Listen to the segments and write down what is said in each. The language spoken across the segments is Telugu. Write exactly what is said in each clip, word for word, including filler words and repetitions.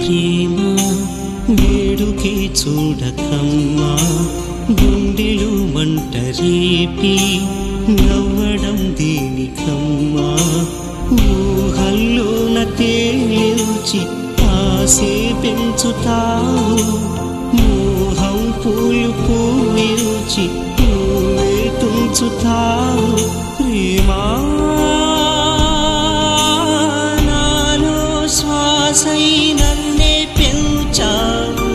ప్రేమ వేడుకే చూడకమ్మా గుండెలు మంట రేపి నవ్వడం దేనికమ్మా ఊహల్లోన తేల్చి ఆసే పెంచుతావు మోహం పూలు పూవిల్చి పూవే తుంచుతావు ప్రేమా నాలో శ్వాసై నన్నే పెంచావు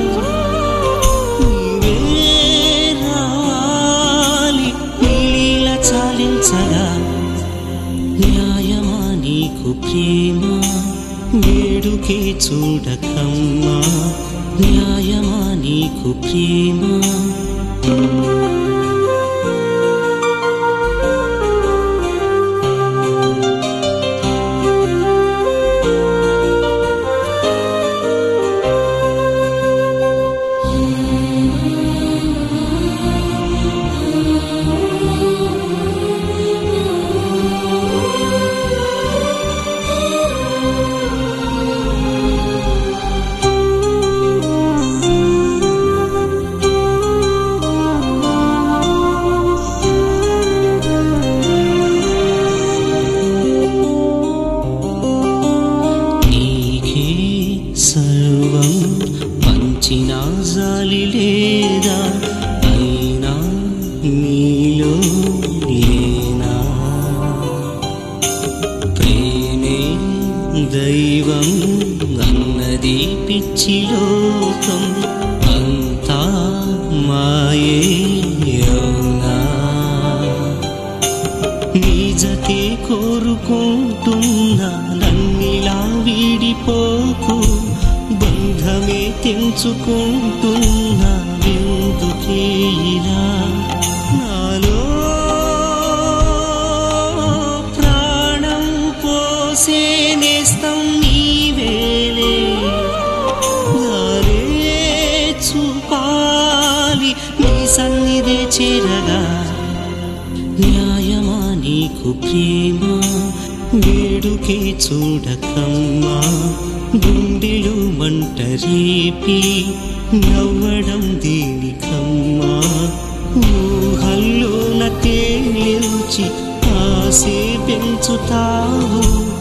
నీవే రావాలి నీల చాలించగా న్యాయమా నీకు ప్రేమ వేడుకే చూడకమ్మా న్యాయమా నీకు ప్రేమ సర్వం పంచినా జాలి లేదా అయినా నీలో లేనా ప్రేమే దైవం అన్నది పిచ్చి లోకం అంతా మాయే అవునా నిజతే కోరుకుంటున్నా నన్నిలా వీడిపోకు బంధమే తెంచుకుంటున్నా ఎందుకే ఇలా నాలో ప్రాణం పోసే నేస్తం నీవేలే నారే చూపాలి నీ సన్నిధే చేరగా న్యాయమా నీకు ప్రేమ వేడుకే చూడకమ్మా గుండెలు మంట రేపి నవ్వడం దేనికమ్మా ఊహల్లోన తేల్చి ఆసే పెంచుతావు